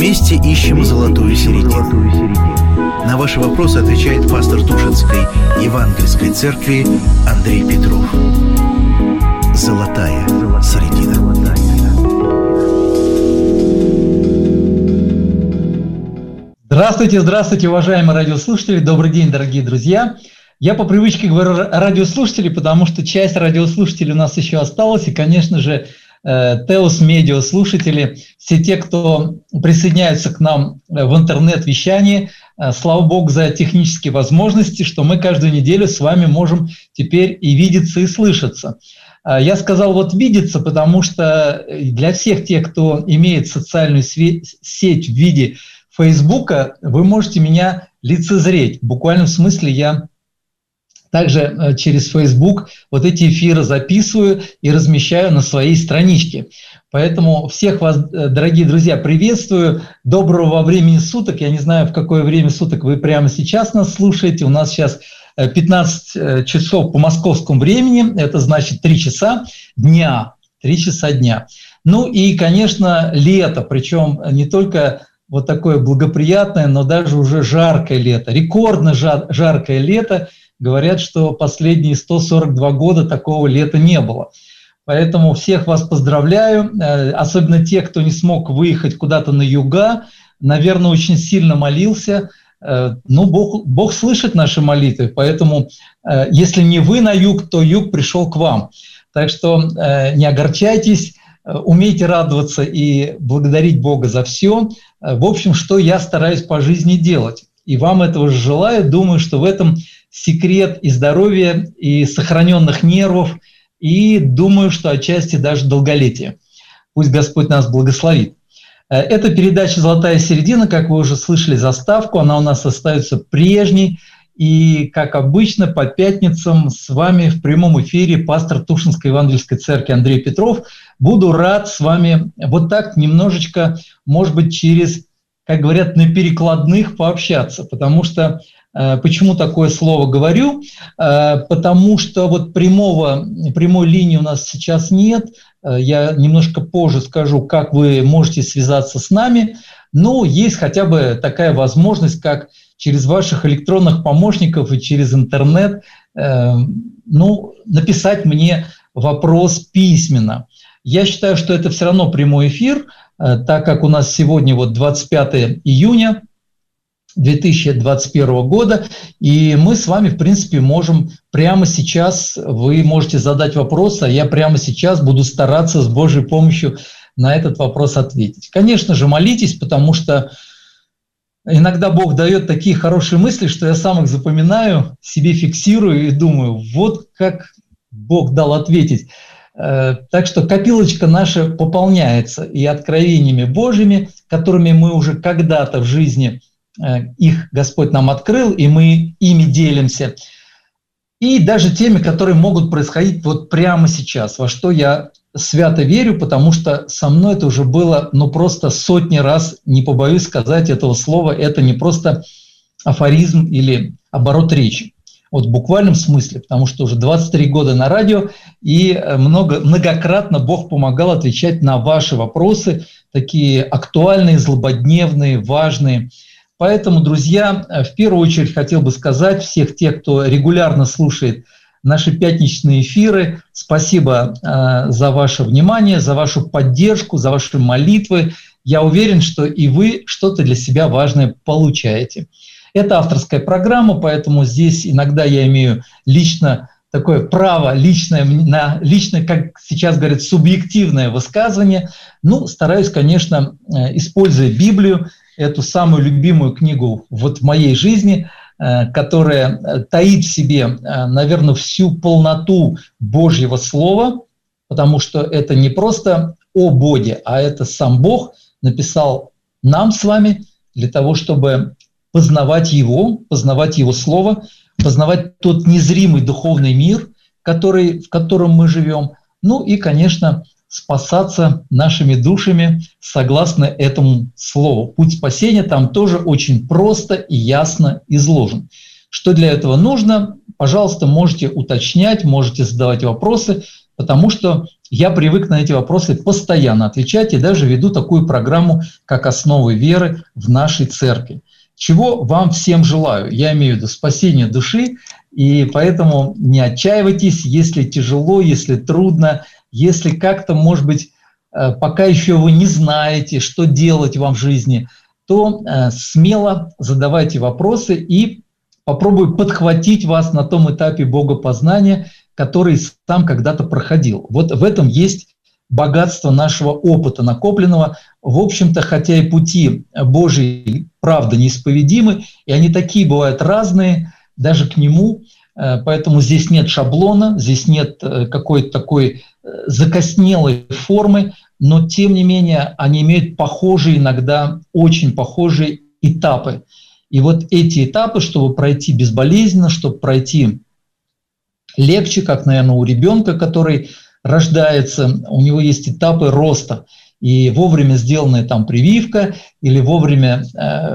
Вместе ищем золотую середину. На ваши вопросы отвечает пастор Тушинской Евангельской церкви Андрей Петров. Золотая середина. Здравствуйте, уважаемые радиослушатели. Добрый день, дорогие друзья. Я по привычке говорю радиослушатели, потому что часть радиослушателей у нас еще осталась. И, конечно же, Теос Медиа слушатели, все те, кто присоединяются к нам в интернет-вещании. Слава Богу за технические возможности, что мы каждую неделю с вами можем теперь и видеться, и слышаться. Я сказал вот видеться, потому что для всех тех, кто имеет социальную сеть в виде Фейсбука, вы можете меня лицезреть. В буквальном смысле я также через Facebook вот эти эфиры записываю и размещаю на своей страничке. Поэтому всех вас, дорогие друзья, приветствую. Доброго времени суток. Я не знаю, в какое время суток вы прямо сейчас нас слушаете. У нас сейчас 15 часов по московскому времени. Это значит 3 часа дня. 3 часа дня. Ну и, конечно, лето. Причем не только вот такое благоприятное, но даже уже жаркое лето. Рекордно жаркое лето. Говорят, что последние 142 года такого лета не было. Поэтому всех вас поздравляю, особенно те, кто не смог выехать куда-то на юга, наверное, очень сильно молился. Ну, Бог слышит наши молитвы, поэтому если не вы на юг, то юг пришел к вам. Так что не огорчайтесь, умейте радоваться и благодарить Бога за все. В общем, что я стараюсь по жизни делать. И вам этого же желаю. Думаю, что в этом секрет и здоровья, и сохраненных нервов, и думаю, что отчасти даже долголетия. Пусть Господь нас благословит. Эта передача «Золотая середина», как вы уже слышали заставку, она у нас остается прежней. И, как обычно, по пятницам с вами в прямом эфире пастор Тушинской Евангельской церкви Андрей Петров. Буду рад с вами вот так немножечко, может быть, через, как говорят, на перекладных пообщаться, потому что почему такое слово говорю? Потому что вот прямой линии у нас сейчас нет. Я немножко позже скажу, как вы можете связаться с нами. Но есть хотя бы такая возможность, как через ваших электронных помощников и через интернет написать мне вопрос письменно. Я считаю, что это все равно прямой эфир, так как у нас сегодня вот 25 июня 2021 года, и мы с вами, в принципе, можем прямо сейчас, вы можете задать вопрос, а я прямо сейчас буду стараться с Божьей помощью на этот вопрос ответить. Конечно же, молитесь, потому что иногда Бог дает такие хорошие мысли, что я сам их запоминаю, себе фиксирую и думаю, вот как Бог дал ответить. Так что копилочка наша пополняется и откровениями Божьими, которыми мы уже когда-то в жизни их Господь нам открыл, и мы ими делимся. И даже теми, которые могут происходить вот прямо сейчас, во что я свято верю, потому что со мной это уже было, просто сотни раз, не побоюсь сказать этого слова, это не просто афоризм или оборот речи. Вот в буквальном смысле, потому что уже 23 года на радио, и многократно Бог помогал отвечать на ваши вопросы, такие актуальные, злободневные, важные. Поэтому, друзья, в первую очередь хотел бы сказать всех тех, кто регулярно слушает наши пятничные эфиры, спасибо за ваше внимание, за вашу поддержку, за ваши молитвы. Я уверен, что и вы что-то для себя важное получаете. Это авторская программа, поэтому здесь иногда я имею лично такое право, личное, как сейчас говорят, субъективное высказывание. Стараюсь, конечно, используя Библию, эту самую любимую книгу вот в моей жизни, которая таит в себе, наверное, всю полноту Божьего Слова, потому что это не просто о Боге, а это сам Бог написал нам с вами для того, чтобы познавать Его Слово, познавать тот незримый духовный мир, в котором мы живем, и, конечно, спасаться нашими душами согласно этому слову. Путь спасения там тоже очень просто и ясно изложен. Что для этого нужно? Пожалуйста, можете уточнять, можете задавать вопросы, потому что я привык на эти вопросы постоянно отвечать и даже веду такую программу, как «Основы веры» в нашей церкви. Чего вам всем желаю? Я имею в виду спасение души, и поэтому не отчаивайтесь, если тяжело, если трудно, если как-то, может быть, пока еще вы не знаете, что делать вам в жизни, то смело задавайте вопросы и попробую подхватить вас на том этапе богопознания, который сам когда-то проходил. Вот в этом есть богатство нашего опыта накопленного. В общем-то, хотя и пути Божьи, правда, неисповедимы, и они такие бывают разные, даже к Нему, поэтому здесь нет шаблона, здесь нет какой-то такой закоснелой формы, но тем не менее они имеют похожие, иногда очень похожие этапы. И вот эти этапы, чтобы пройти безболезненно, чтобы пройти легче, как, наверное, у ребенка, который рождается, у него есть этапы роста. И вовремя сделанная там прививка или вовремя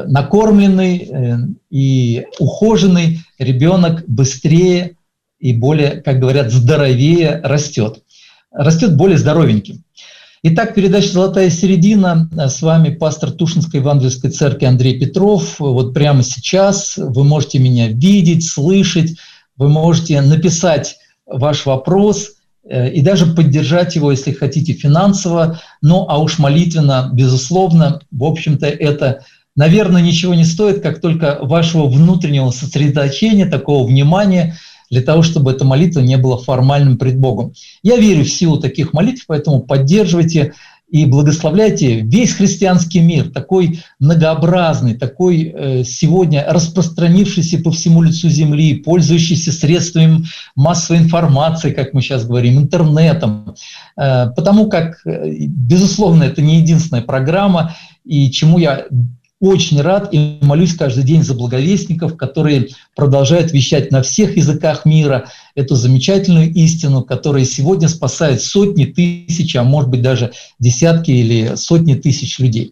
накормленный и ухоженный ребенок быстрее и более, как говорят, здоровее растет. Растет более здоровеньким. Итак, передача «Золотая середина». С вами пастор Тушинской Евангельской церкви Андрей Петров. Вот прямо сейчас вы можете меня видеть, слышать, вы можете написать ваш вопрос и даже поддержать его, если хотите, финансово. Ну, а уж молитвенно, безусловно, в общем-то, это, наверное, ничего не стоит, как только вашего внутреннего сосредоточения, такого внимания, для того, чтобы эта молитва не была формальным пред Богом. Я верю в силу таких молитв, поэтому поддерживайте и благословляйте весь христианский мир, такой многообразный, такой сегодня распространившийся по всему лицу земли, пользующийся средствами массовой информации, как мы сейчас говорим, интернетом, потому как, безусловно, это не единственная программа, и чему я очень рад и молюсь каждый день за благовестников, которые продолжают вещать на всех языках мира эту замечательную истину, которая сегодня спасает сотни тысяч, а может быть даже десятки или сотни тысяч людей.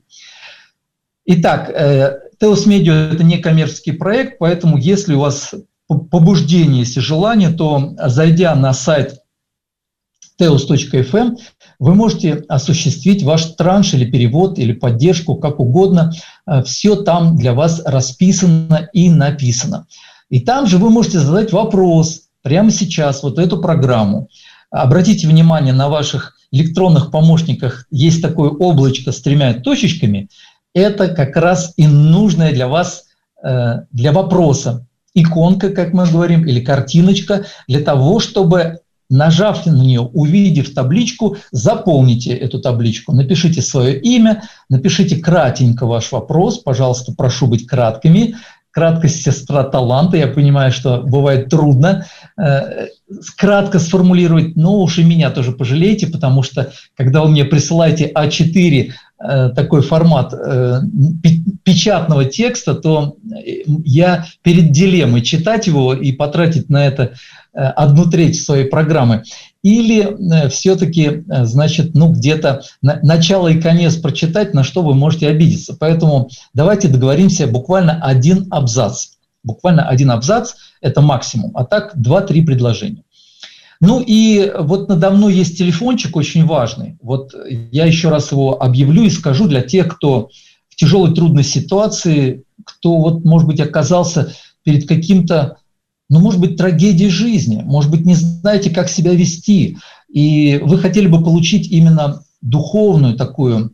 Итак, Teos Medio – это не коммерческий проект, поэтому если у вас побуждение, если желание, то, зайдя на сайт teos.fm, вы можете осуществить ваш транш или перевод, или поддержку, как угодно. Все там для вас расписано и написано. И там же вы можете задать вопрос прямо сейчас, вот эту программу. Обратите внимание, на ваших электронных помощниках есть такое облачко с 3 точечками. Это как раз и нужная для вас, для вопроса, иконка, как мы говорим, или картиночка, для того, чтобы, нажав на нее, увидев табличку, заполните эту табличку, напишите свое имя, напишите кратенько ваш вопрос, пожалуйста, прошу быть краткими. Краткость – сестра таланта, я понимаю, что бывает трудно кратко сформулировать, но уж и меня тоже пожалейте, потому что, когда вы мне присылаете А4, такой формат печатного текста, то я перед дилеммой читать его и потратить на это 1/3 своей программы. Или все-таки, значит, где-то начало и конец прочитать, на что вы можете обидеться. Поэтому давайте договоримся буквально один абзац. Буквально один абзац – это максимум, а так 2-3 предложения. Ну и вот надо мной есть телефончик очень важный. Вот я еще раз его объявлю и скажу для тех, кто в тяжелой трудной ситуации, кто, вот, может быть, оказался перед каким-то, может быть, трагедией жизни, может быть, не знаете, как себя вести, и вы хотели бы получить именно духовную такую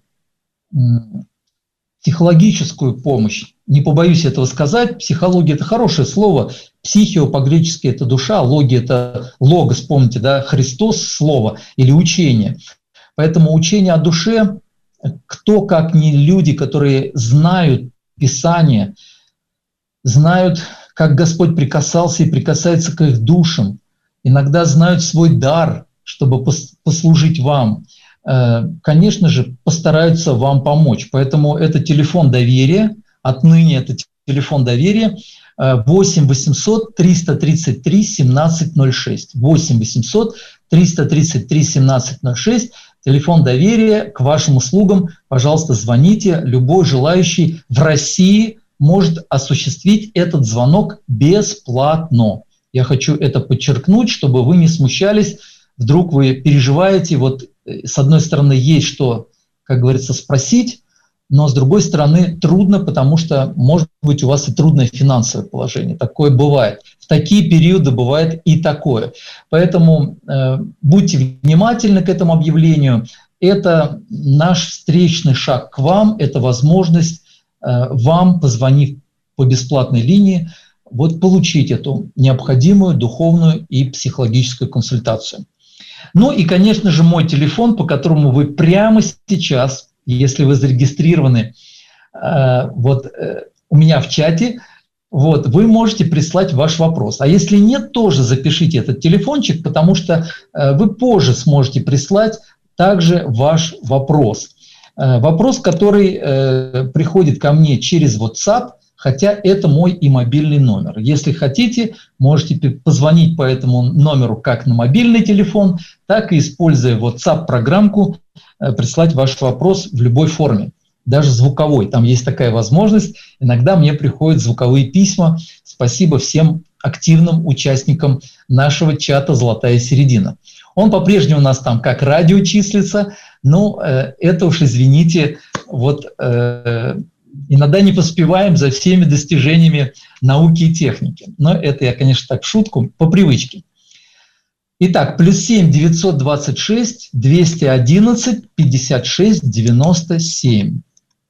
психологическую помощь. Не побоюсь этого сказать, психология – это хорошее слово, психио по-гречески – это душа, логия – это логос, помните, да, Христос – слово или учение. Поэтому учение о душе, кто, как не люди, которые знают Писание, знают, как Господь прикасался и прикасается к их душам, иногда знают свой дар, чтобы послужить вам, конечно же, постараются вам помочь. Поэтому это телефон доверия, отныне это телефон доверия 8 800 333 1706. 8 800 333 1706. Телефон доверия к вашим услугам. Пожалуйста, звоните. Любой желающий в России может осуществить этот звонок бесплатно. Я хочу это подчеркнуть, чтобы вы не смущались. Вдруг вы переживаете, вот с одной стороны есть что, как говорится, спросить, но с другой стороны трудно, потому что, может быть, у вас и трудное финансовое положение. Такое бывает. В такие периоды бывает и такое. Поэтому будьте внимательны к этому объявлению. Это наш встречный шаг к вам, это возможность вам, позвонив по бесплатной линии, вот получить эту необходимую духовную и психологическую консультацию. Ну и, конечно же, мой телефон, по которому вы прямо сейчас, если вы зарегистрированы у меня в чате, вы можете прислать ваш вопрос. А если нет, тоже запишите этот телефончик, потому что вы позже сможете прислать также ваш вопрос. Вопрос, который приходит ко мне через WhatsApp, хотя это мой и мобильный номер. Если хотите, можете позвонить по этому номеру как на мобильный телефон, так и, используя WhatsApp-программку, прислать ваш вопрос в любой форме, даже звуковой. Там есть такая возможность. Иногда мне приходят звуковые письма. Спасибо всем активным участникам нашего чата «Золотая середина». Он по-прежнему у нас там как радио числится, но это уж, извините, иногда не поспеваем за всеми достижениями науки и техники. Но это я, конечно, так в шутку, по привычке. Итак, +7 926 211 56 97.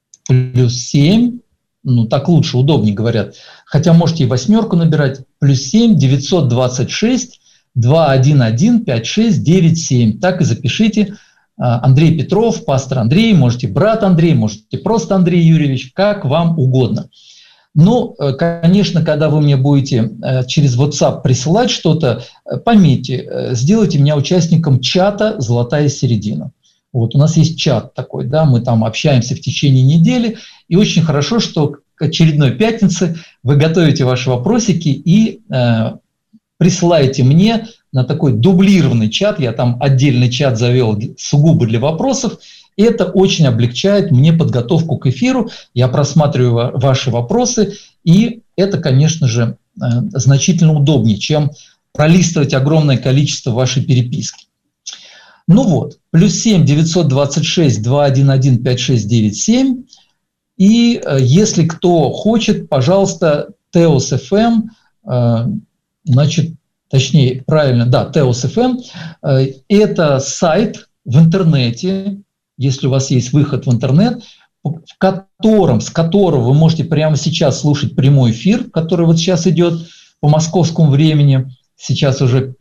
+7, так лучше, удобнее говорят. Хотя можете и 8 набирать. +7 926 211 56 97. Так и запишите. Андрей Петров, пастор Андрей, можете брат Андрей, можете просто Андрей Юрьевич, как вам угодно. Ну, конечно, когда вы мне будете через WhatsApp присылать что-то, пометьте, сделайте меня участником чата «Золотая середина». Вот у нас есть чат такой, да, мы там общаемся в течение недели, и очень хорошо, что к очередной пятнице вы готовите ваши вопросики и присылаете мне на такой дублированный чат, я там отдельный чат завел сугубо для вопросов, и это очень облегчает мне подготовку к эфиру, я просматриваю ваши вопросы, и это, конечно же, значительно удобнее, чем пролистывать огромное количество вашей переписки. Ну вот, +7 926 211 5697, и если кто хочет, пожалуйста, Теос FM, значит, точнее, правильно, да, Теос FM, это сайт в интернете, если у вас есть выход в интернет, с которого вы можете прямо сейчас слушать прямой эфир, который вот сейчас идет по московскому времени, сейчас уже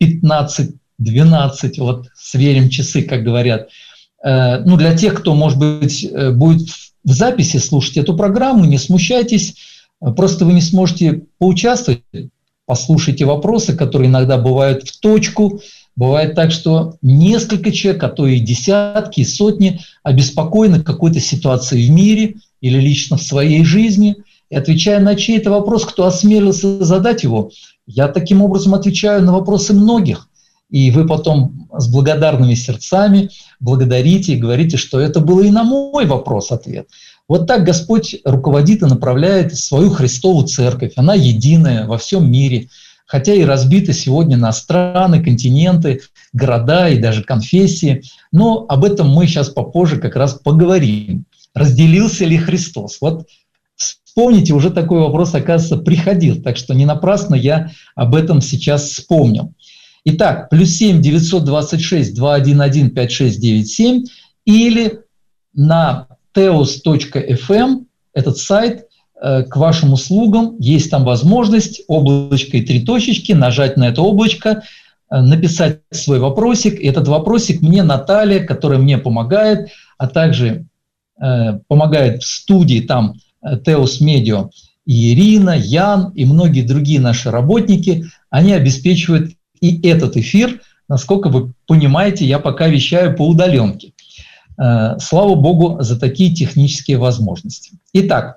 15:12, вот сверим часы, как говорят. Ну, для тех, кто, может быть, будет в записи слушать эту программу, не смущайтесь, просто вы не сможете поучаствовать, послушайте вопросы, которые иногда бывают в точку. Бывает так, что несколько человек, а то и десятки, и сотни обеспокоены какой-то ситуацией в мире или лично в своей жизни. И отвечая на чей-то вопрос, кто осмелился задать его, я таким образом отвечаю на вопросы многих. И вы потом с благодарными сердцами благодарите и говорите, что это было и на мой вопрос ответ. Вот так Господь руководит и направляет свою Христову церковь. Она единая во всем мире, хотя и разбита сегодня на страны, континенты, города и даже конфессии. Но об этом мы сейчас попозже как раз поговорим. Разделился ли Христос? Вот вспомните, уже такой вопрос, оказывается, приходил. Так что не напрасно я об этом сейчас вспомнил. Итак, +7 926 211 5697 или на teos.fm, этот сайт, к вашим услугам, есть там возможность, облачко и 3 точечки, нажать на это облачко, написать свой вопросик. Этот вопросик мне Наталья, которая мне помогает, а также помогает в студии там Теос Медио и Ирина, Ян и многие другие наши работники, они обеспечивают и этот эфир. Насколько вы понимаете, я пока вещаю по удаленке. Слава Богу за такие технические возможности. Итак,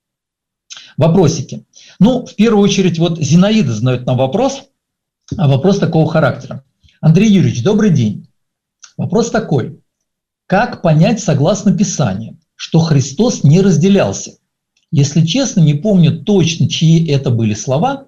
вопросики. Ну, в первую очередь, вот Зинаида задает нам вопрос, а вопрос такого характера. Андрей Юрьевич, добрый день. Вопрос такой. Как понять, согласно Писанию, что Христос не разделялся? Если честно, не помню точно, чьи это были слова.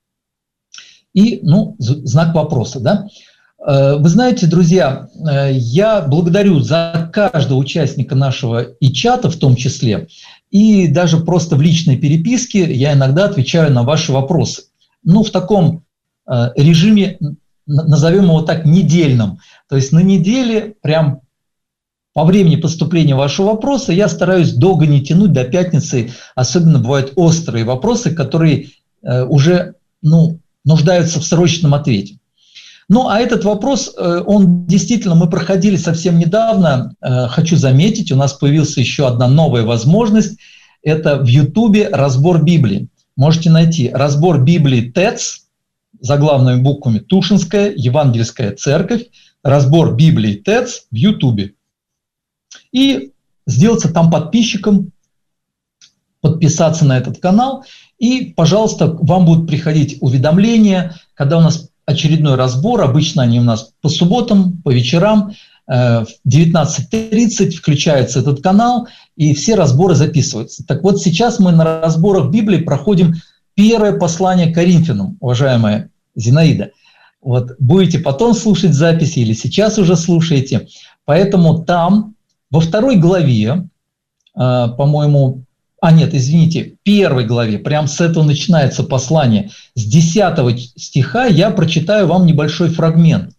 И, знак вопроса, да. Вы знаете, друзья, я благодарю за каждого участника нашего и чата в том числе, и даже просто в личной переписке я иногда отвечаю на ваши вопросы. В таком режиме, назовем его так, недельном. То есть на неделе, прям по времени поступления вашего вопроса, я стараюсь долго не тянуть до пятницы. Особенно бывают острые вопросы, которые уже нуждаются в срочном ответе. А этот вопрос, он действительно, мы проходили совсем недавно. Хочу заметить, у нас появилась еще одна новая возможность. Это в Ютубе разбор Библии. Можете найти разбор Библии ТЭЦ, заглавными буквами Тушинская Евангельская Церковь, разбор Библии ТЭЦ в Ютубе. И сделаться там подписчиком, подписаться на этот канал. И, пожалуйста, вам будут приходить уведомления, когда у нас очередной разбор. Обычно они у нас по субботам, по вечерам в 19:30 включается этот канал, и все разборы записываются. Так вот, сейчас мы на разборах Библии проходим первое послание к Коринфянам, уважаемая Зинаида. Вот, будете потом слушать записи или сейчас уже слушаете. Поэтому там, во 2 главе, по-моему, первой главе, прям с этого начинается послание. С 10 стиха я прочитаю вам небольшой фрагмент.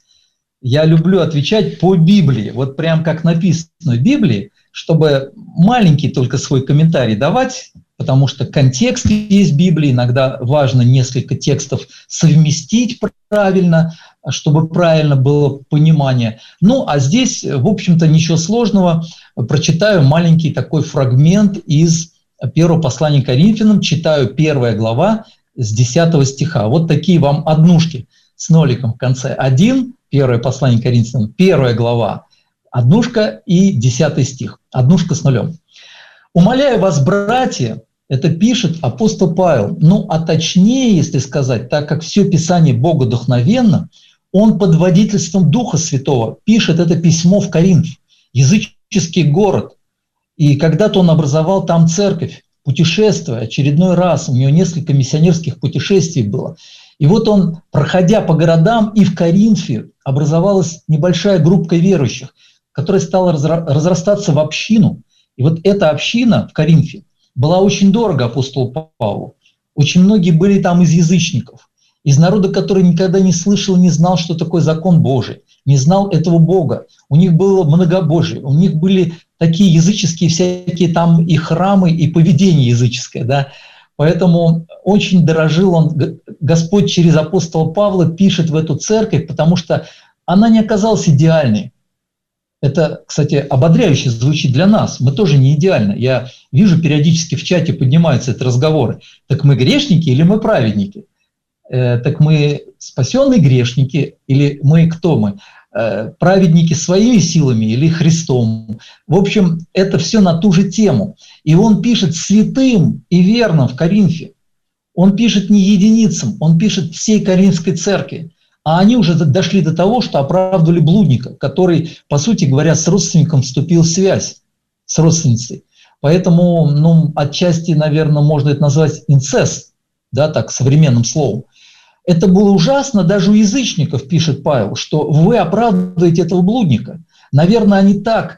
Я люблю отвечать по Библии, вот прям как написано в Библии, чтобы маленький только свой комментарий давать, потому что контекст есть в Библии, иногда важно несколько текстов совместить правильно, чтобы правильно было понимание. А здесь, в общем-то, ничего сложного. Прочитаю маленький такой фрагмент из первого послания к Коринфянам, читаю 1 глава с 10 стиха. Вот такие вам однушки с ноликом в конце. 1, первое послание к Коринфянам, 1 глава, однушка и 10 стих. Однушка с нулем. «Умоляю вас, братья», это пишет апостол Павел, а точнее, если сказать, так как все Писание богодухновенно, он под водительством Духа Святого пишет это письмо в Коринф, языческий город. И когда-то он образовал там церковь, путешествуя очередной раз, у него несколько миссионерских путешествий было. И вот он, проходя по городам, и в Коринфе образовалась небольшая группа верующих, которая стала разрастаться в общину. И вот эта община в Коринфе была очень дорога апостолу Павлу. Очень многие были там из язычников, из народа, который никогда не слышал, не знал, что такое закон Божий, не знал этого Бога. У них было многобожие, у них были такие языческие всякие там и храмы, и поведение языческое, да. Поэтому очень дорожил он, Господь через апостола Павла пишет в эту церковь, потому что она не оказалась идеальной. Это, кстати, ободряюще звучит для нас. Мы тоже не идеальны. Я вижу, периодически в чате поднимаются эти разговоры. Так мы грешники или мы праведники? Так мы спасенные грешники или мы кто мы? Праведники своими силами или Христом? В общем, это все на ту же тему. И он пишет святым и верным в Коринфе. Он пишет не единицам, он пишет всей Коринфской церкви. А они уже дошли до того, что оправдывали блудника, который, по сути говоря, с родственником вступил в связь, с родственницей. Поэтому, отчасти, наверное, можно это назвать инцест, да, так, современным словом. Это было ужасно даже у язычников, пишет Павел, что вы оправдываете этого блудника. Наверное, они так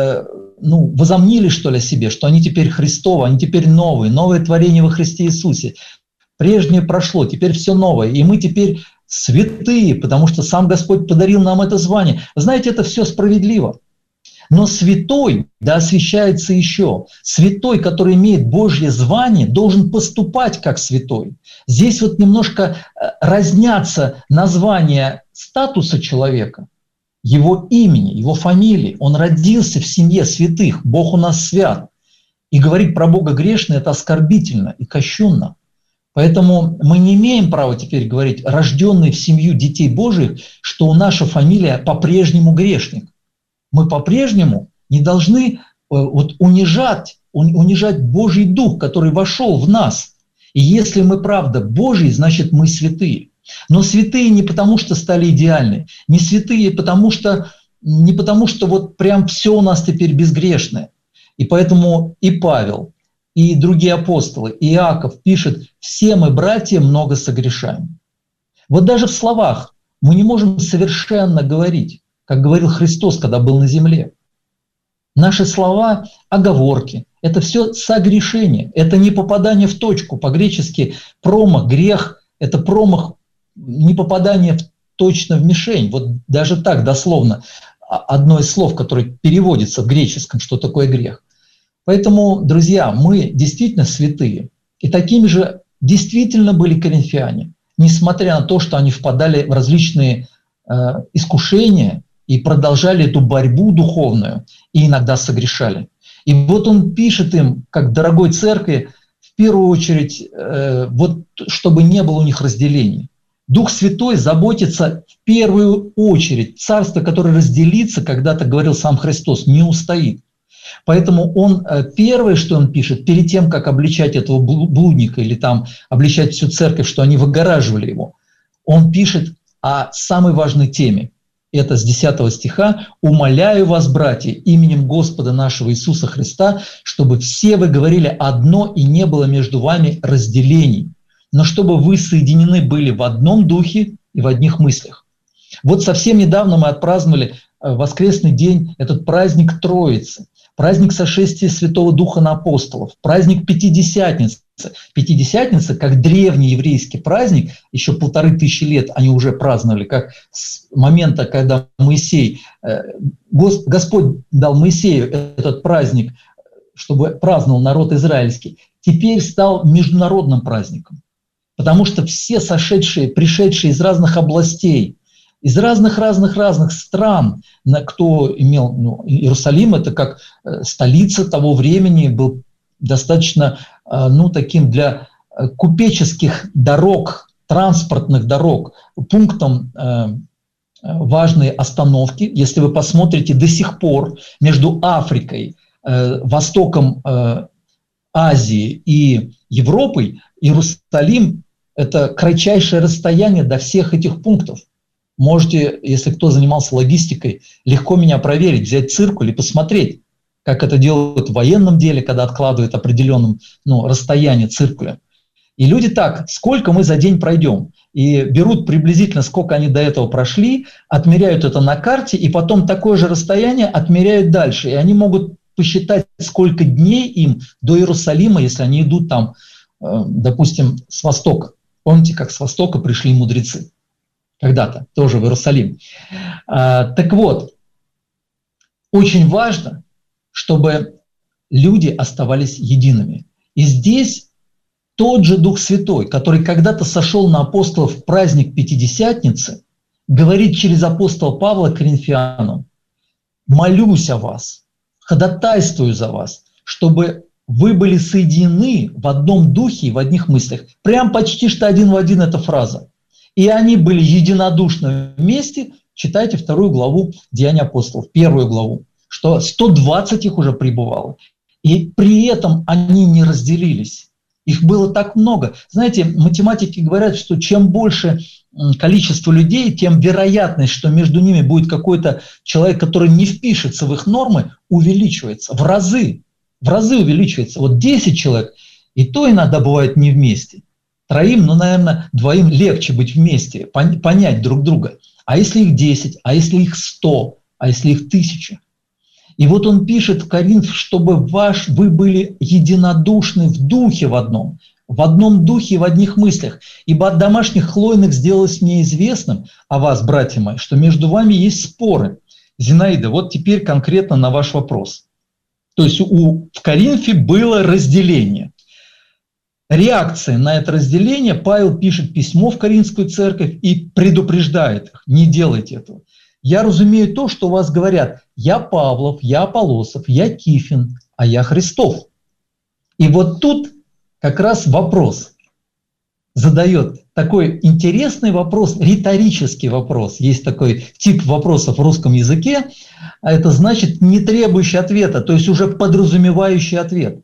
возомнили, что ли, о себе, что они теперь Христовы, они теперь новые, новое творение во Христе Иисусе. Прежнее прошло, теперь все новое, и мы теперь святые, потому что сам Господь подарил нам это звание. Знаете, это все справедливо. Но святой, да, освящается еще. Святой, который имеет Божье звание, должен поступать как святой. Здесь вот немножко разнятся названия статуса человека, его имени, его фамилии. Он родился в семье святых, Бог у нас свят. И говорить про Бога грешно – это оскорбительно и кощунно. Поэтому мы не имеем права теперь говорить, рожденные в семью детей Божьих, что наша фамилия по-прежнему грешник. Мы по-прежнему не должны унижать Божий Дух, который вошел в нас. И если мы правда Божьи, значит мы святые. Но святые не потому, что стали идеальны, не святые не потому, что вот прям все у нас теперь безгрешное. И поэтому и Павел, и другие апостолы, Иаков пишет: «Все мы, братья, много согрешаем». Вот даже в словах мы не можем совершенно говорить, как говорил Христос, когда был на земле. Наши слова – оговорки, это все согрешение, это не попадание в точку. По-гречески промах, грех – это промах, не попадание точно в мишень. Вот даже так, дословно, одно из слов, которое переводится в греческом, что такое грех. Поэтому, друзья, мы действительно святые. И такими же действительно были коринфяне, несмотря на то, что они впадали в различные искушения и продолжали эту борьбу духовную, и иногда согрешали. И вот он пишет им, как дорогой церкви, в первую очередь, вот чтобы не было у них разделений. Дух Святой заботится в первую очередь. Царство, которое разделится, когда-то говорил сам Христос, не устоит. Поэтому он первое, что он пишет, перед тем, как обличать этого блудника или там обличать всю церковь, что они выгораживали его, он пишет о самой важной теме. Это с 10 стиха: «Умоляю вас, братья, именем Господа нашего Иисуса Христа, чтобы все вы говорили одно и не было между вами разделений, но чтобы вы соединены были в одном духе и в одних мыслях». Вот совсем недавно мы отпраздновали воскресный день, этот праздник Троицы, праздник сошествия Святого Духа на апостолов, праздник Пятидесятницы. Пятидесятница, как древний еврейский праздник, еще 1500 лет они уже праздновали, как с момента, когда Господь дал Моисею этот праздник, чтобы праздновал народ израильский, теперь стал международным праздником. Потому что все пришедшие из разных областей, из разных стран, кто имел, Иерусалим, это как столица того времени, был достаточно, таким для купеческих дорог, транспортных дорог, пунктом важной остановки. Если вы посмотрите, до сих пор между Африкой, востоком Азии и Европой Иерусалим – это кратчайшее расстояние до всех этих пунктов. Можете, если кто занимался логистикой, легко меня проверить, взять циркуль и посмотреть, как это делают в военном деле, когда откладывают определенном расстояние циркуля. И люди так: сколько мы за день пройдем? И берут приблизительно, сколько они до этого прошли, отмеряют это на карте, и потом такое же расстояние отмеряют дальше. И они могут посчитать, сколько дней им до Иерусалима, если они идут там, допустим, с востока. Помните, как с востока пришли мудрецы? Когда-то, тоже в Иерусалим. Так вот, очень важно, чтобы люди оставались едиными. И здесь тот же Дух Святой, который когда-то сошел на апостолов в праздник Пятидесятницы, говорит через апостола Павла коринфянам: «Молюсь о вас, ходатайствую за вас, чтобы вы были соединены в одном духе и в одних мыслях». Прям почти что один в один эта фраза. «И они были единодушны вместе». Читайте 2 главу Деяний апостолов, 1 главу, что 120 их уже пребывало. И при этом они не разделились. Их было так много. Знаете, математики говорят, что чем больше количество людей, тем вероятность, что между ними будет какой-то человек, который не впишется в их нормы, увеличивается. В разы увеличивается. Вот 10 человек, и то иногда бывает не вместе. 3, наверное, 2 легче быть вместе, понять друг друга. А если их 10, а если их 100, а если их 1000? И вот он пишет в Коринф, чтобы вы были единодушны в духе в одном духе и в одних мыслях. Ибо от домашних хлойных сделалось мне известным о вас, братья мои, что между вами есть споры. Зинаида, вот теперь конкретно на ваш вопрос. То есть в Коринфе было разделение. Реакция на это разделение: Павел пишет письмо в Коринфскую церковь и предупреждает их: не делайте этого. Я разумею то, что у вас говорят: я Павлов, я Аполлосов, я Кифин, а я Христов. И вот тут как раз вопрос задает, такой интересный вопрос, риторический вопрос. Есть такой тип вопросов в русском языке, а это значит не требующий ответа, то есть уже подразумевающий ответ.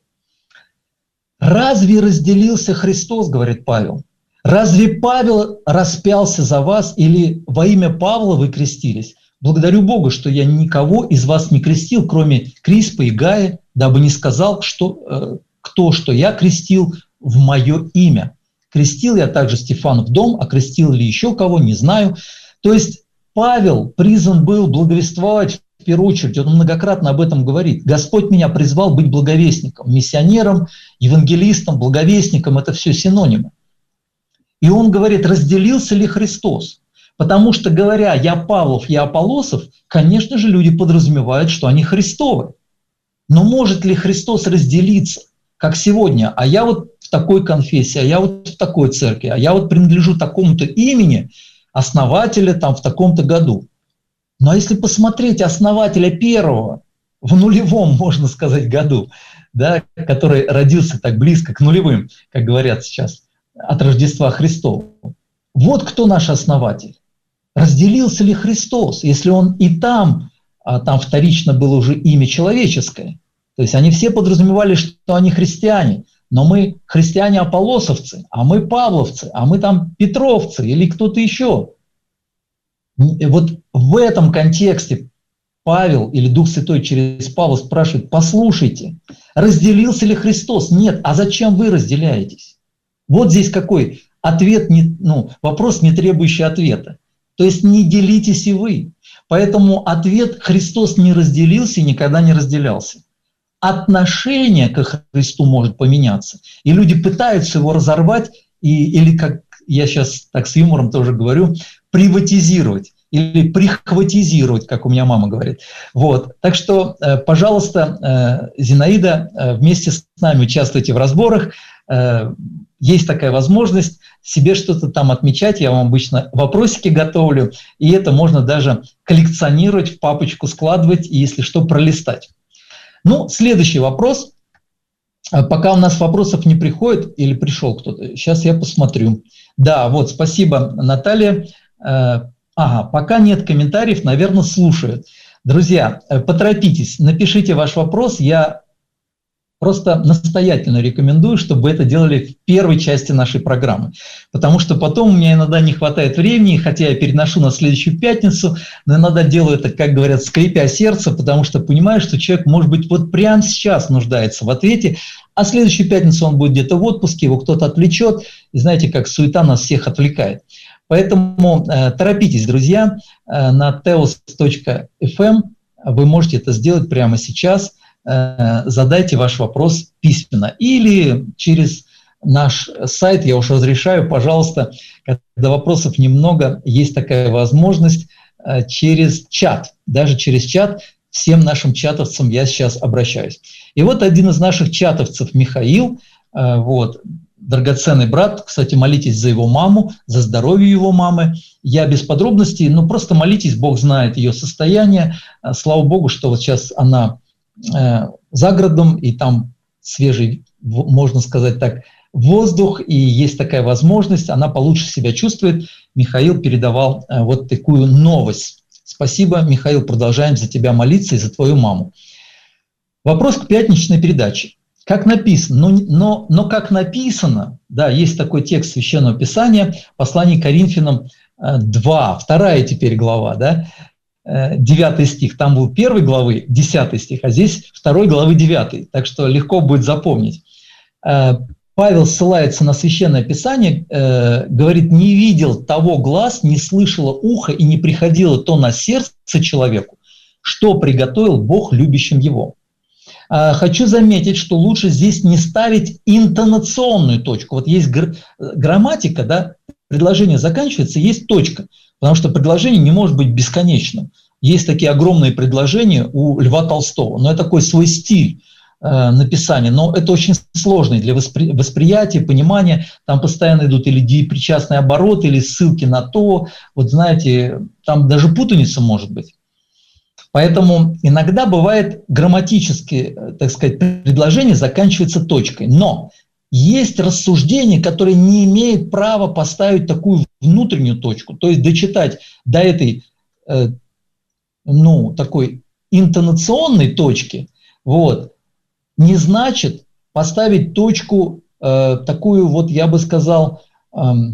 «Разве разделился Христос, — говорит Павел, — разве Павел распялся за вас или во имя Павла вы крестились? Благодарю Бога, что я никого из вас не крестил, кроме Криспа и Гая, дабы не сказал, кто то, что я крестил в мое имя. Крестил я также Стефана в дом, а крестил ли еще кого, не знаю. То есть Павел призван был благовествовать в первую очередь, он многократно об этом говорит. Господь меня призвал быть благовестником, миссионером, евангелистом, благовестником – это все синонимы. И он говорит, разделился ли Христос? Потому что, говоря «я Павлов, я Аполлосов», конечно же, люди подразумевают, что они Христовы. Но может ли Христос разделиться, как сегодня? А я вот в такой конфессии, а я вот в такой церкви, а я вот принадлежу такому-то имени, основателя там в таком-то году. Но если посмотреть основателя первого в нулевом, можно сказать, году, да, который родился так близко к нулевым, как говорят сейчас, от Рождества Христова, вот кто наш основатель. Разделился ли Христос, если он и там, а там вторично было уже имя человеческое, то есть они все подразумевали, что они христиане, но мы христиане-аполлосовцы, а мы павловцы, а мы там петровцы или кто-то еще. Вот в этом контексте Павел или Дух Святой через Павла спрашивает, послушайте, разделился ли Христос? Нет, а зачем вы разделяетесь? Вот здесь какой ответ, вопрос, не требующий ответа. То есть не делитесь и вы. Поэтому ответ: Христос не разделился и никогда не разделялся. Отношение к Христу может поменяться. И люди пытаются его разорвать, или, как я сейчас так с юмором тоже говорю, приватизировать или прихватизировать, как у меня мама говорит. Вот. Так что, пожалуйста, Зинаида, вместе с нами участвуйте в разборах. Есть такая возможность себе что-то там отмечать. Я вам обычно вопросики готовлю, и это можно даже коллекционировать, в папочку складывать и, если что, пролистать. Ну, следующий вопрос. Пока у нас вопросов не приходит, или пришел кто-то, сейчас я посмотрю. Да, вот, спасибо, Наталья. Пока нет комментариев, наверное, слушают. Друзья, поторопитесь, напишите ваш вопрос. Я просто настоятельно рекомендую, чтобы вы это делали в первой части нашей программы. Потому что потом у меня иногда не хватает времени, хотя я переношу на следующую пятницу, но иногда делаю это, как говорят, скрипя сердце, потому что понимаю, что человек, может быть, вот прямо сейчас нуждается в ответе, а следующую пятницу он будет где-то в отпуске, его кто-то отвлечет, и знаете, как суета нас всех отвлекает. Поэтому торопитесь, друзья, на teos.fm вы можете это сделать прямо сейчас. Задайте ваш вопрос письменно. Или через наш сайт, я уж разрешаю, пожалуйста, когда вопросов немного, есть такая возможность через чат. Даже через чат всем нашим чатовцам я сейчас обращаюсь. И вот один из наших чатовцев, Михаил, вот, драгоценный брат, кстати, молитесь за его маму, за здоровье его мамы. Я без подробностей, просто молитесь, Бог знает ее состояние. Слава Богу, что вот сейчас она за городом, и там свежий, можно сказать так, воздух, и есть такая возможность, она получше себя чувствует. Михаил передавал вот такую новость. Спасибо, Михаил, продолжаем за тебя молиться и за твою маму. Вопрос к пятничной передаче. Как написано, но как написано, да, есть такой текст Священного Писания, послание к Коринфянам 2, вторая теперь глава, да, 9 стих, там был 1 главы 10 стих, а здесь 2 главы 9, так что легко будет запомнить. Павел ссылается на Священное Писание, говорит, не видел того глаз, не слышало ухо и не приходило то на сердце человеку, что приготовил Бог любящим его. Хочу заметить, что лучше здесь не ставить интонационную точку. Вот есть грамматика, да, предложение заканчивается, есть точка. Потому что предложение не может быть бесконечным. Есть такие огромные предложения у Льва Толстого, но это такой свой стиль написания, но это очень сложный для восприятия, понимания. Там постоянно идут или депричастные обороты, или ссылки на то. Вот знаете, там даже путаница может быть. Поэтому иногда бывает грамматические, так сказать, предложения заканчиваются точкой. Но есть рассуждение, которое не имеет права поставить такую внутреннюю точку, то есть дочитать до этой, такой интонационной точки, вот, не значит поставить точку такую, вот я бы сказал, в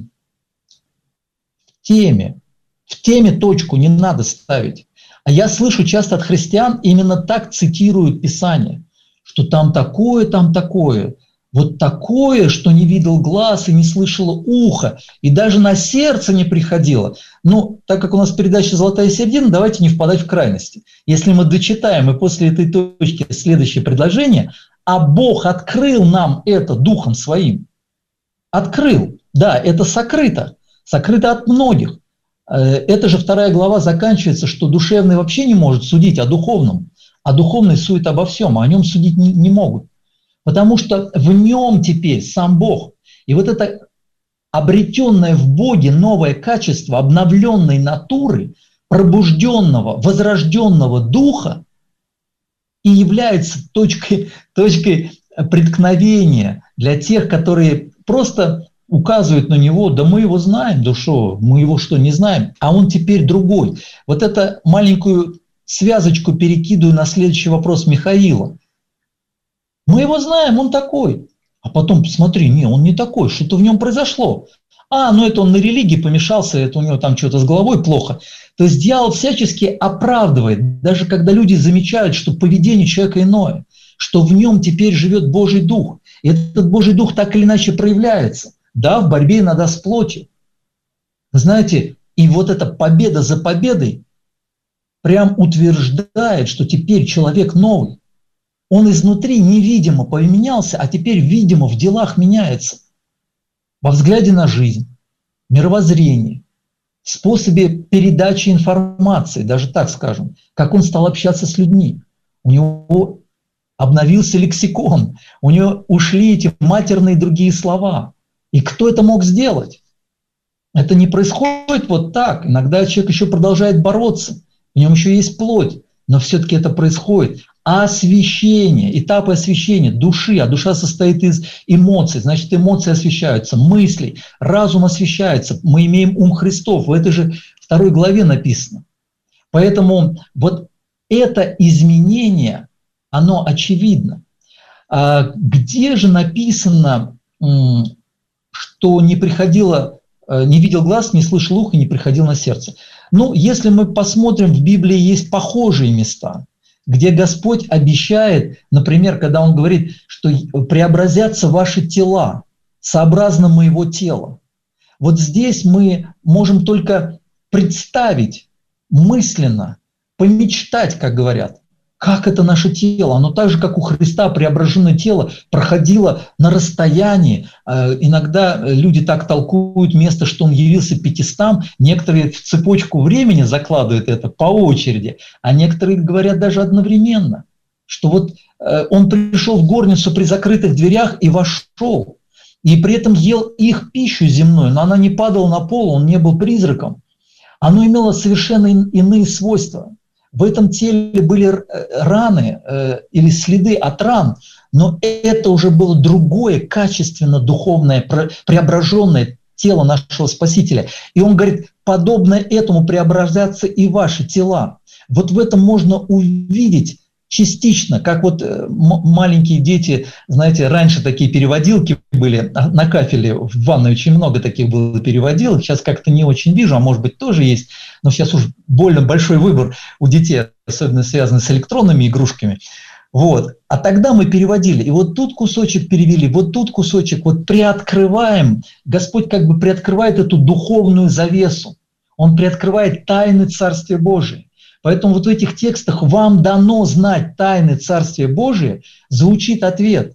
теме. В теме точку не надо ставить. А я слышу часто от христиан именно так цитируют Писание, что там такое, там такое. Вот такое, что не видел глаз и не слышало ухо, и даже на сердце не приходило. Ну, так как у нас передача «Золотая середина», давайте не впадать в крайности. Если мы дочитаем, и после этой точки следующее предложение, а Бог открыл нам это Духом Своим. Открыл. Да, это сокрыто. Сокрыто от многих. Это же 2 глава заканчивается, что душевный вообще не может судить о духовном. А духовный судит обо всем, а о нем судить не могут. Потому что в нем теперь сам Бог. И вот это обретенное в Боге новое качество обновленной натуры, пробужденного, возрожденного духа и является точкой преткновения для тех, которые просто указывают на него: да мы его знаем, да что, мы его что, не знаем, а он теперь другой. Вот эту маленькую связочку перекидываю на следующий вопрос Михаила. Мы его знаем, он такой. А потом посмотри, не, он не такой, что-то в нем произошло. Ну это он на религии помешался, это у него там что-то с головой плохо. То есть дьявол всячески оправдывает, даже когда люди замечают, что поведение человека иное, что в нем теперь живет Божий Дух. И этот Божий Дух так или иначе проявляется. Да, в борьбе иногда с плотью. Вы знаете, и вот эта победа за победой прям утверждает, что теперь человек новый. Он изнутри невидимо поменялся, а теперь видимо в делах меняется. Во взгляде на жизнь, мировоззрении, способе передачи информации, даже так скажем, как он стал общаться с людьми. У него обновился лексикон, у него ушли эти матерные другие слова. И кто это мог сделать? Это не происходит вот так. Иногда человек еще продолжает бороться, в нем еще есть плоть, но все-таки это происходит. Освящение, этапы освящения души, а душа состоит из эмоций, значит, эмоции освящаются, мыслей, разум освящается, мы имеем ум Христов, в этой же 2 главе написано. Поэтому вот это изменение, оно очевидно. Где же написано, что не приходило, не видел глаз, не слышал ухо, не приходил на сердце? Ну, если мы посмотрим, в Библии есть похожие места, где Господь обещает, например, когда Он говорит, что преобразятся ваши тела, сообразно моего тела. Вот здесь мы можем только представить мысленно, помечтать, как говорят, как это наше тело. Оно так же, как у Христа, преображенное тело проходило на расстоянии. Иногда люди так толкуют место, что Он явился 500, некоторые в цепочку времени закладывают это по очереди, а некоторые говорят даже одновременно, что вот Он пришел в горницу при закрытых дверях и вошел, и при этом ел их пищу земную, но она не падала на пол, Он не был призраком. Оно имело совершенно иные свойства. В этом теле были раны или следы от ран, но это уже было другое, качественно духовное, преображенное тело нашего Спасителя. И он говорит, подобно этому преобразятся и ваши тела. Вот в этом можно увидеть частично, как вот маленькие дети, знаете, раньше такие переводилки были, на кафеле в ванной очень много таких было переводилок, сейчас как-то не очень вижу, а может быть тоже есть, но сейчас уж больно большой выбор у детей, особенно связанный с электронными игрушками. Вот. А тогда мы переводили, и вот тут кусочек перевели, вот тут кусочек, вот приоткрываем, Господь как бы приоткрывает эту духовную завесу, Он приоткрывает тайны Царствия Божия. Поэтому вот в этих текстах «вам дано знать тайны Царствия Божия» звучит ответ,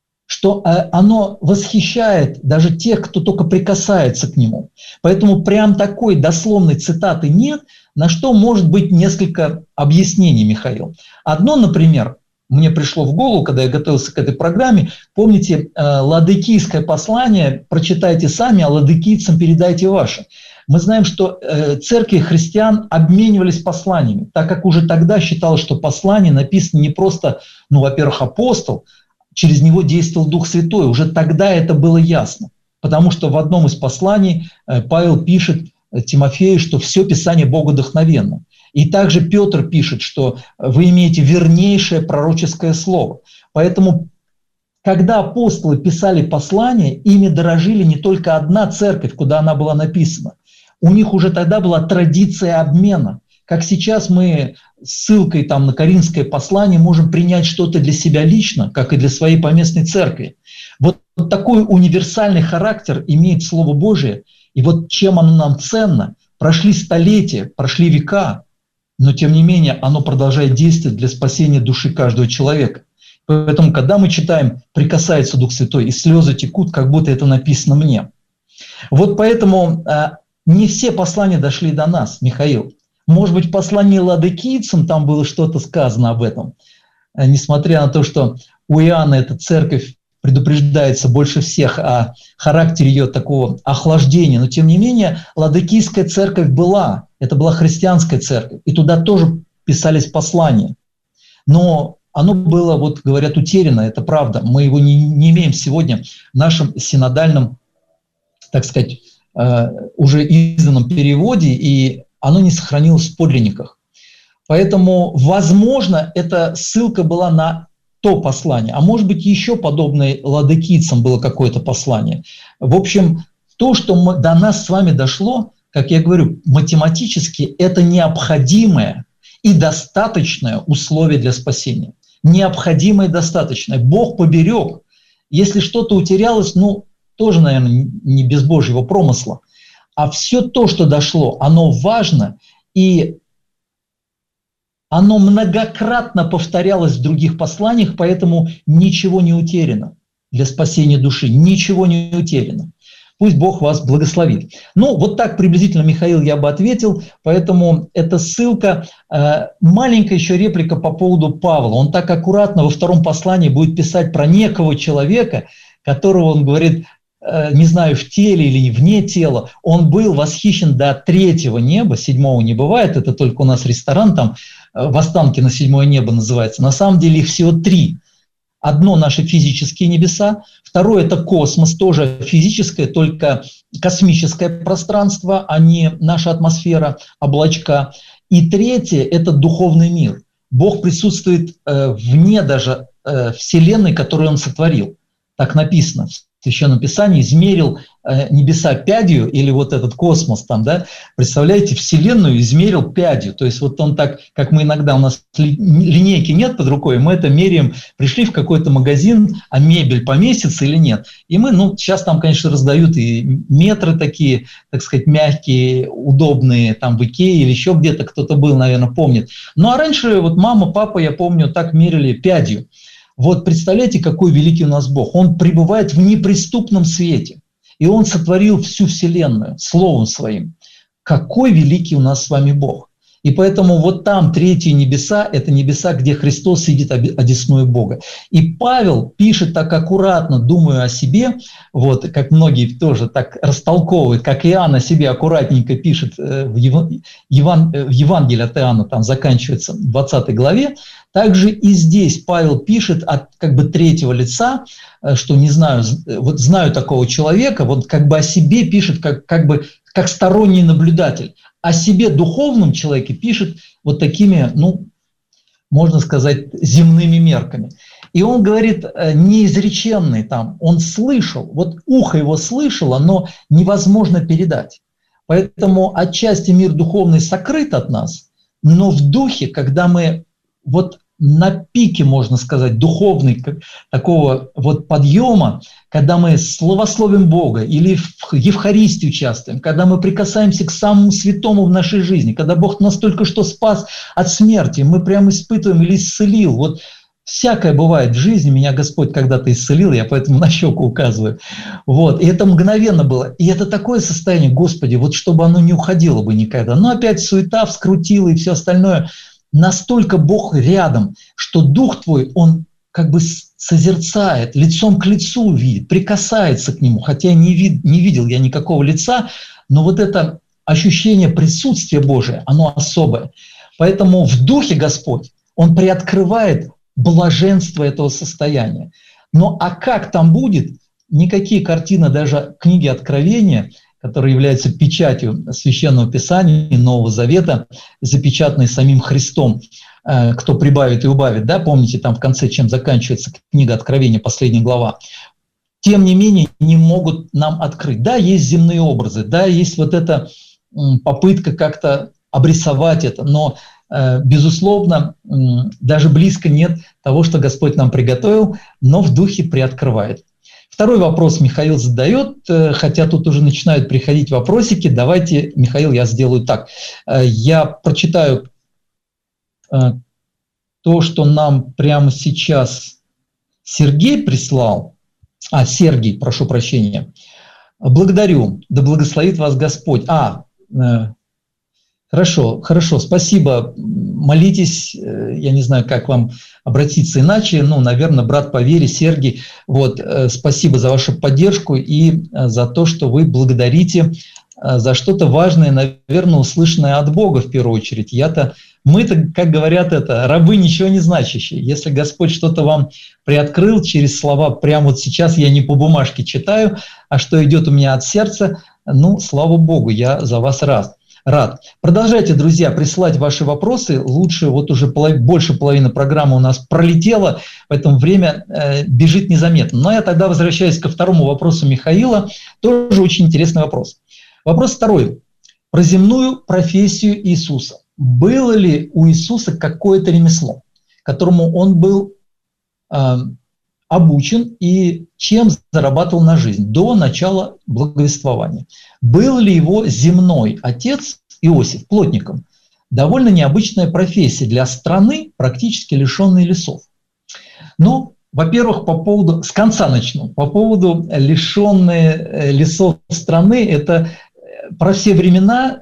что оно восхищает даже тех, кто только прикасается к нему. Поэтому прям такой дословной цитаты нет, на что может быть несколько объяснений, Михаил. Одно, например, мне пришло в голову, когда я готовился к этой программе, помните ладыкийское послание, прочитайте сами, а ладыкийцам передайте ваше. Мы знаем, что церкви христиан обменивались посланиями, так как уже тогда считалось, что послание написано не просто, во-первых, апостол, через него действовал Дух Святой, уже тогда это было ясно, потому что в одном из посланий Павел пишет Тимофею, что все Писание богодухновенно. И также Петр пишет, что вы имеете вернейшее пророческое слово. Поэтому, когда апостолы писали послания, ими дорожили не только одна церковь, куда она была написана. У них уже тогда была традиция обмена. как сейчас мы ссылкой там на Коринфское послание можем принять что-то для себя лично, как и для своей поместной церкви. Вот такой универсальный характер имеет Слово Божие, и вот чем оно нам ценно. Прошли столетия, прошли века, но тем не менее оно продолжает действовать для спасения души каждого человека. Поэтому, когда мы читаем «Прикасается Дух Святой», и слезы текут, как будто это написано мне. Вот поэтому не все послания дошли до нас, Михаил. Может быть, в послании Ладыкийцам там было что-то сказано об этом, несмотря на то, что у Иоанна эта церковь предупреждается больше всех о характере ее такого охлаждения. Но тем не менее, Ладыкийская церковь была, это была христианская церковь, и туда тоже писались послания. Но оно было, вот говорят, утеряно, это правда. Мы его не имеем сегодня в нашем синодальном, так сказать, уже изданном переводе, и оно не сохранилось в подлинниках. Поэтому, возможно, эта ссылка была на то послание, а может быть, еще подобное ладыкийцам было какое-то послание. В общем, то, что до нас с вами дошло, как я говорю, математически это необходимое и достаточное условие для спасения. Необходимое и достаточное. Бог поберег. Если что-то утерялось, тоже, наверное, не без Божьего промысла. А все то, что дошло, оно важно, и оно многократно повторялось в других посланиях, поэтому ничего не утеряно для спасения души, ничего не утеряно. Пусть Бог вас благословит. Вот так приблизительно, Михаил, я бы ответил, поэтому эта ссылка, маленькая еще реплика по поводу Павла. Он так аккуратно во втором послании будет писать про некого человека, которого он говорит, не знаю, в теле или вне тела, он был восхищен до 3-го неба, 7-го не бывает, это только у нас ресторан там в Останке на 7-е небо называется. На самом деле их всего 3. Одно – наши физические небеса, второе – это космос, тоже физическое, только космическое пространство, а не наша атмосфера, облачка. И третье – это духовный мир. Бог присутствует вне даже Вселенной, которую Он сотворил. Так написано в Священном Писании, измерил небеса пядью, или вот этот космос там, да, представляете, Вселенную измерил пядью. То есть вот он так, как мы иногда, у нас линейки нет под рукой, мы это меряем, пришли в какой-то магазин, а мебель поместится или нет. И мы, сейчас там, конечно, раздают и метры такие, так сказать, мягкие, удобные, там в Икее или еще где-то, кто-то был, наверное, помнит. А раньше вот мама, папа, я помню, так мерили пядью. Вот представляете, какой великий у нас Бог. Он пребывает в неприступном свете. И Он сотворил всю Вселенную Словом Своим. Какой великий у нас с вами Бог. И поэтому вот там 3-е небеса – это небеса, где Христос сидит одесную Бога. И Павел пишет так аккуратно, думаю о себе, вот, как многие тоже так растолковывают, как Иоанн о себе аккуратненько пишет в Евангелии от Иоанна, там заканчивается в 20 главе. Также и здесь Павел пишет от как бы 3-го лица, что не знаю, вот знаю такого человека, вот как бы о себе пишет как сторонний наблюдатель. О себе духовном человеке пишет вот такими, можно сказать, земными мерками. И он говорит, неизреченный там, он слышал, вот ухо его слышало, но невозможно передать. Поэтому отчасти мир духовный сокрыт от нас, но в духе, когда мы вот на пике, можно сказать, духовной такого вот подъема, когда мы славословим Бога или в Евхаристии участвуем, когда мы прикасаемся к самому святому в нашей жизни, когда Бог нас только что спас от смерти, мы прямо испытываем или исцелил. Вот всякое бывает в жизни, меня Господь когда-то исцелил, я поэтому на щеку указываю. Вот. И это мгновенно было. И это такое состояние, Господи, вот чтобы оно не уходило бы никогда. Но опять суета вскрутила и все остальное. Настолько Бог рядом, что Дух твой, он как бы созерцает, лицом к лицу видит, прикасается к нему, хотя не видел я никакого лица, но вот это ощущение присутствия Божия, оно особое. Поэтому в Духе Господь, Он приоткрывает блаженство этого состояния. А как там будет, никакие картины, даже книги Откровения, которые являются печатью Священного Писания и Нового Завета, запечатанной самим Христом, кто прибавит и убавит, да, помните, там в конце, чем заканчивается книга Откровения, последняя глава, тем не менее не могут нам открыть. Да, есть земные образы, да, есть вот эта попытка как-то обрисовать это, но, безусловно, даже близко нет того, что Господь нам приготовил, но в духе приоткрывает. Второй вопрос Михаил задает, хотя тут уже начинают приходить вопросики. Давайте, Михаил, я сделаю так. Я прочитаю то, что нам прямо сейчас Сергей прислал. Сергей, прошу прощения. Благодарю, да благословит вас Господь. Хорошо, спасибо. Молитесь, я не знаю, как вам обратиться иначе, наверное, брат по вере, Сергий, спасибо за вашу поддержку и за то, что вы благодарите за что-то важное, наверное, услышанное от Бога в первую очередь. Мы-то, как говорят, рабы ничего не значащие. Если Господь что-то вам приоткрыл через слова, прямо вот сейчас я не по бумажке читаю, а что идет у меня от сердца, слава Богу, я за вас рад. Продолжайте, друзья, присылать ваши вопросы. Лучше, уже больше половины программы у нас пролетело, поэтому время бежит незаметно. Но я тогда возвращаюсь ко второму вопросу Михаила. Тоже очень интересный вопрос. Вопрос второй. Про земную профессию Иисуса. Было ли у Иисуса какое-то ремесло, которому он был обучен и чем зарабатывал на жизнь до начала благовествования? Был ли его земной отец Иосиф плотником? Довольно необычная профессия для страны, практически лишенной лесов. Во-первых, с конца начну. По поводу лишенной лесов страны, это про все времена,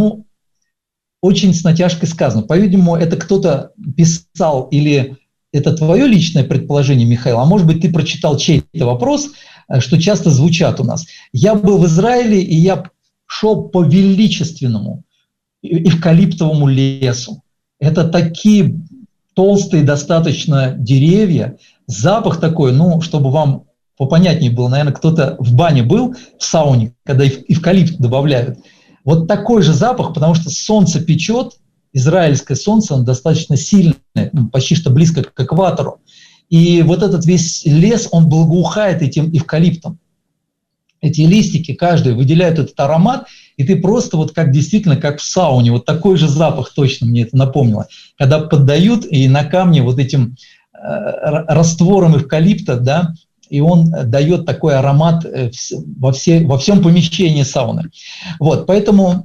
очень с натяжкой сказано. По-видимому, это кто-то писал или это твое личное предположение, Михаил, а может быть, ты прочитал чей-то вопрос, что часто звучат у нас. Я был в Израиле, и я шел по величественному эвкалиптовому лесу. Это такие толстые достаточно деревья, запах такой, чтобы вам попонятнее было, наверное, кто-то в бане был, в сауне, когда эвкалипт добавляют. Вот такой же запах, потому что солнце печет, израильское солнце, оно достаточно сильное, почти что близко к экватору. И вот этот весь лес, он благоухает этим эвкалиптом. Эти листики, каждый выделяют этот аромат, и ты просто действительно как в сауне, вот такой же запах точно мне это напомнило. Когда поддают и на камне этим раствором эвкалипта, да, и он дает такой аромат во всем помещении сауны. Поэтому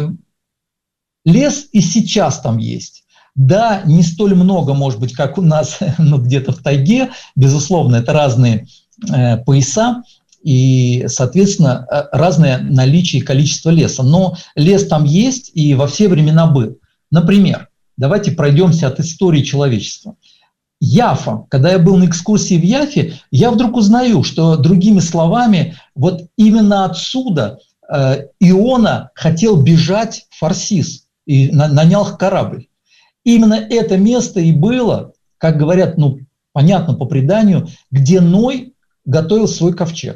лес и сейчас там есть. Да, не столь много, может быть, как у нас где-то в тайге, безусловно, это разные пояса и, соответственно, разное наличие и количество леса. Но лес там есть и во все времена был. Например, давайте пройдемся от истории человечества. Яфа. Когда я был на экскурсии в Яфе, я вдруг узнаю, что, другими словами, именно отсюда Иона хотел бежать в Фарсис и нанял корабль. Именно это место и было, как говорят, понятно по преданию, где Ной готовил свой ковчег.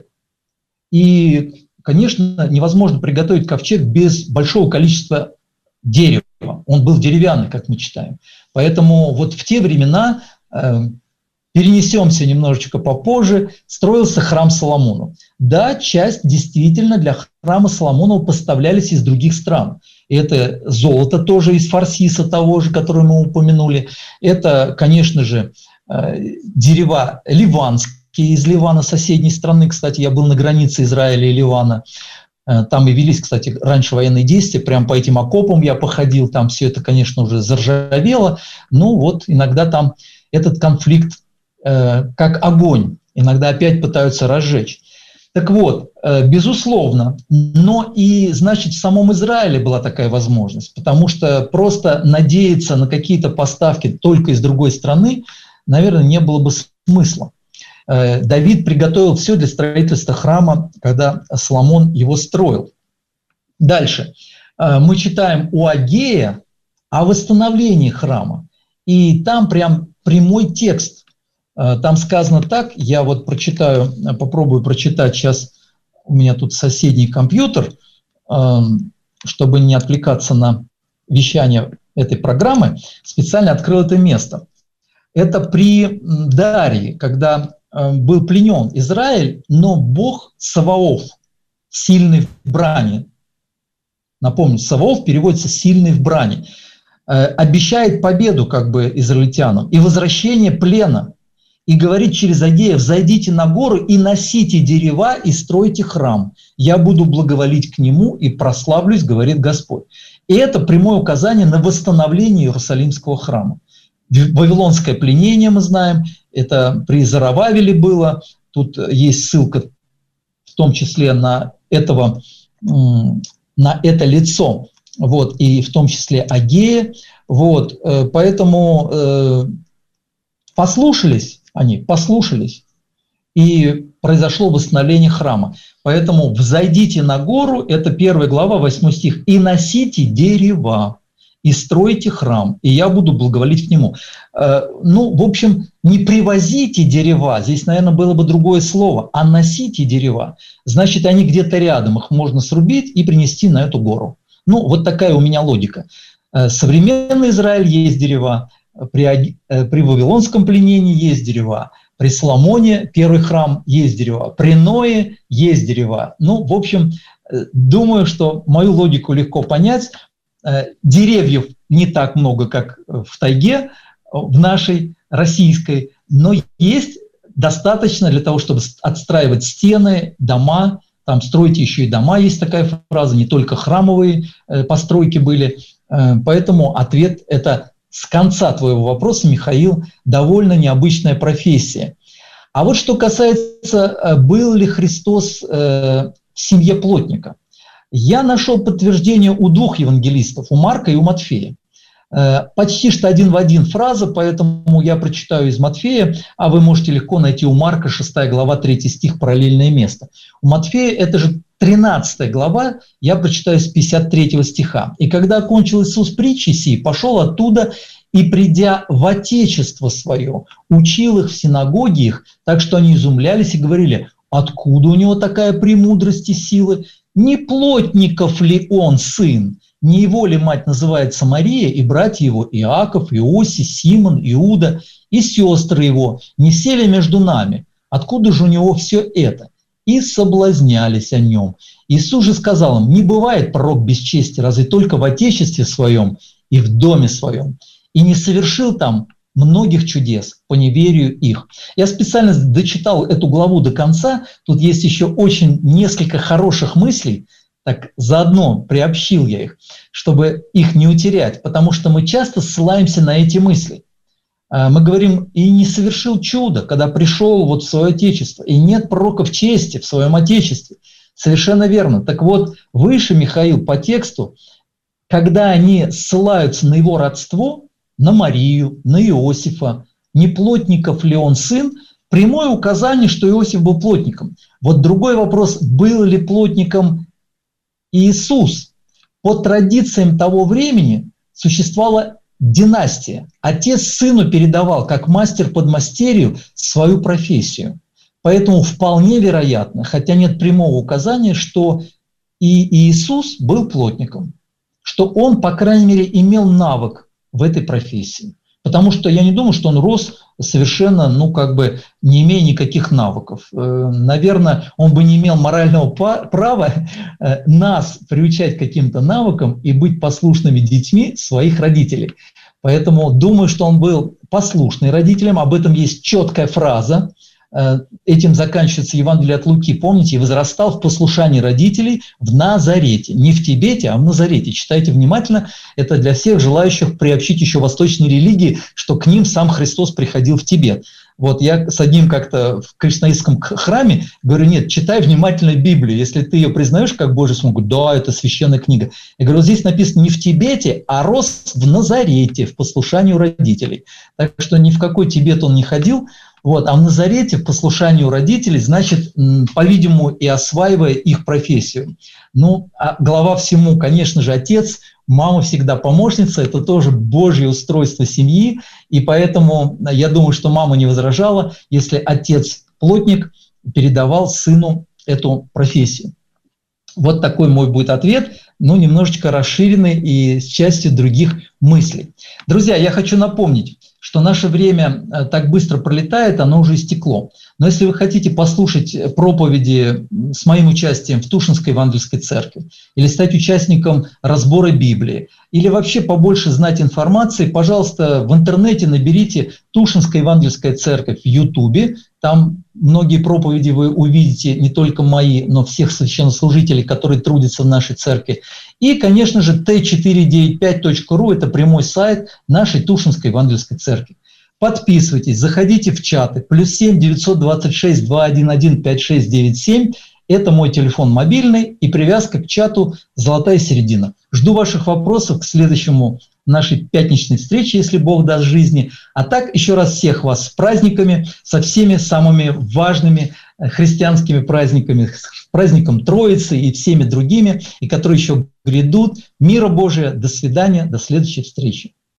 И, конечно, невозможно приготовить ковчег без большого количества дерева. Он был деревянный, как мы читаем. Поэтому в те времена, перенесемся немножечко попозже, строился храм Соломону. Да, часть действительно для храма Соломонова поставлялись из других стран. Это золото тоже из Фарсиса того же, который мы упомянули. Это, конечно же, дерева ливанские, из Ливана, соседней страны. Кстати, я был на границе Израиля и Ливана. Там и велись, кстати, раньше военные действия. Прямо по этим окопам я походил. Там все это, конечно, уже заржавело. Иногда там этот конфликт как огонь. Иногда опять пытаются разжечь. Так вот, безусловно, но и, значит, в самом Израиле была такая возможность, потому что просто надеяться на какие-то поставки только из другой страны, наверное, не было бы смысла. Давид приготовил все для строительства храма, когда Соломон его строил. Дальше. Мы читаем у Агея о восстановлении храма, и там прям прямой текст. Там сказано так, я прочитаю, попробую прочитать сейчас, у меня тут соседний компьютер, чтобы не отвлекаться на вещание этой программы, специально открыл это место. Это при Дарии, когда был пленен Израиль, но Бог Саваоф, сильный в брани, Напомню, Саваоф переводится «сильный в брани». Обещает победу как бы израильтянам и возвращение плена. И говорит через Агея: «Взойдите на гору и носите дерева и стройте храм. Я буду благоволить к нему и прославлюсь, говорит Господь». И это прямое указание на восстановление Иерусалимского храма. Вавилонское пленение, мы знаем, это при Зоровавеле было. Тут есть ссылка в том числе на это лицо, вот, и в том числе Агея. Вот, поэтому послушались, и произошло восстановление храма. Поэтому «взойдите на гору» – это 1 глава, 8 стих, «и носите дерева, и стройте храм, и я буду благоволить к нему». В общем, не привозите дерева, здесь, наверное, было бы другое слово, а носите дерева. Значит, они где-то рядом, их можно срубить и принести на эту гору. Вот такая у меня логика. Современный Израиль есть дерева, при Вавилонском пленении есть дерева, при Соломоне первый храм есть дерева, при Ное есть дерева. В общем, думаю, что мою логику легко понять. Деревьев не так много, как в тайге, в нашей российской, но есть достаточно для того, чтобы отстраивать стены, дома. Там строить еще и дома, есть такая фраза, не только храмовые постройки были. Поэтому ответ – это с конца твоего вопроса, Михаил, довольно необычная профессия. А вот что касается, был ли Христос в семье плотника. Я нашел подтверждение у двух евангелистов, у Марка и у Матфея. Почти что один в один фраза, поэтому я прочитаю из Матфея, а вы можете легко найти у Марка, 6 глава, 3 стих, параллельное место. У Матфея это же 13 глава, я прочитаю с 53 стиха. «И когда окончил Иисус притчи сии, пошел оттуда, и, придя в отечество свое, учил их в синагоге их, так что они изумлялись и говорили: откуда у него такая премудрость и силы? Не плотников ли он сын? Не его ли мать называется Мария, и братья его Иаков, Иосий, Симон, Иуда, и сестры его? Не сели между нами? Откуда же у него все это?» И соблазнялись о нем. Иисус же сказал им: не бывает пророк без чести, разве только в отечестве своем и в доме своем. И не совершил там многих чудес по неверию их. Я специально дочитал эту главу до конца. Тут есть еще очень несколько хороших мыслей. Так заодно приобщил я их, чтобы их не утерять, потому что мы часто ссылаемся на эти мысли. Мы говорим: и не совершил чудо, когда пришел в свое отечество, и нет пророка в чести в своем отечестве. Совершенно верно. Так вот, выше, Михаил, по тексту, когда они ссылаются на его родство, на Марию, на Иосифа, не плотников ли он сын, прямое указание, что Иосиф был плотником. Вот другой вопрос: был ли плотником Иисус? По традициям того времени существовала династия. Отец сыну передавал, как мастер подмастерью, свою профессию. Поэтому вполне вероятно, хотя нет прямого указания, что и Иисус был плотником, что он, по крайней мере, имел навык в этой профессии. Потому что я не думаю, что он рос совершенно, не имея никаких навыков. Наверное, он бы не имел морального права нас приучать к каким-то навыкам и быть послушными детьми своих родителей. Поэтому думаю, что он был послушный родителям. Об этом есть четкая фраза. Этим заканчивается Евангелие от Луки. Помните, возрастал в послушании родителей в Назарете. Не в Тибете, а в Назарете. Читайте внимательно. Это для всех желающих приобщить еще восточной религии, что к ним сам Христос приходил в Тибет. Вот я с одним как-то в кришнаитском храме говорю: нет, читай внимательно Библию. Если ты ее признаешь как Божий сон, говорю: да, это священная книга. Я говорю: здесь написано не в Тибете, а рос в Назарете, в послушании у родителей. Так что ни в какой Тибет он не ходил. А в Назарете, в послушании у родителей, значит, по-видимому, и осваивая их профессию. А глава всему, конечно же, отец, мама всегда помощница, это тоже Божье устройство семьи, и поэтому я думаю, что мама не возражала, если отец плотник передавал сыну эту профессию. Вот такой мой будет ответ, немножечко расширенный и с частью других мыслей. Друзья, я хочу напомнить, что наше время так быстро пролетает, оно уже истекло. Но если вы хотите послушать проповеди с моим участием в Тушинской Евангельской церкви, или стать участником разбора Библии, или вообще побольше знать информации, пожалуйста, в интернете наберите Тушинская Евангельская церковь в Ютубе. Там многие проповеди вы увидите, не только мои, но всех священнослужителей, которые трудятся в нашей церкви. И, конечно же, t495.ru – это прямой сайт нашей Тушинской Евангельской церкви. Подписывайтесь, заходите в чаты. +7 926 211 5697. Это мой телефон мобильный и привязка к чату «Золотая середина». Жду ваших вопросов к следующему нашей пятничной встрече, если Бог даст жизни. А так, еще раз всех вас с праздниками, со всеми самыми важными христианскими праздниками, с праздником Троицы и всеми другими, и которые еще грядут. Мира Божия, до свидания, до следующей встречи.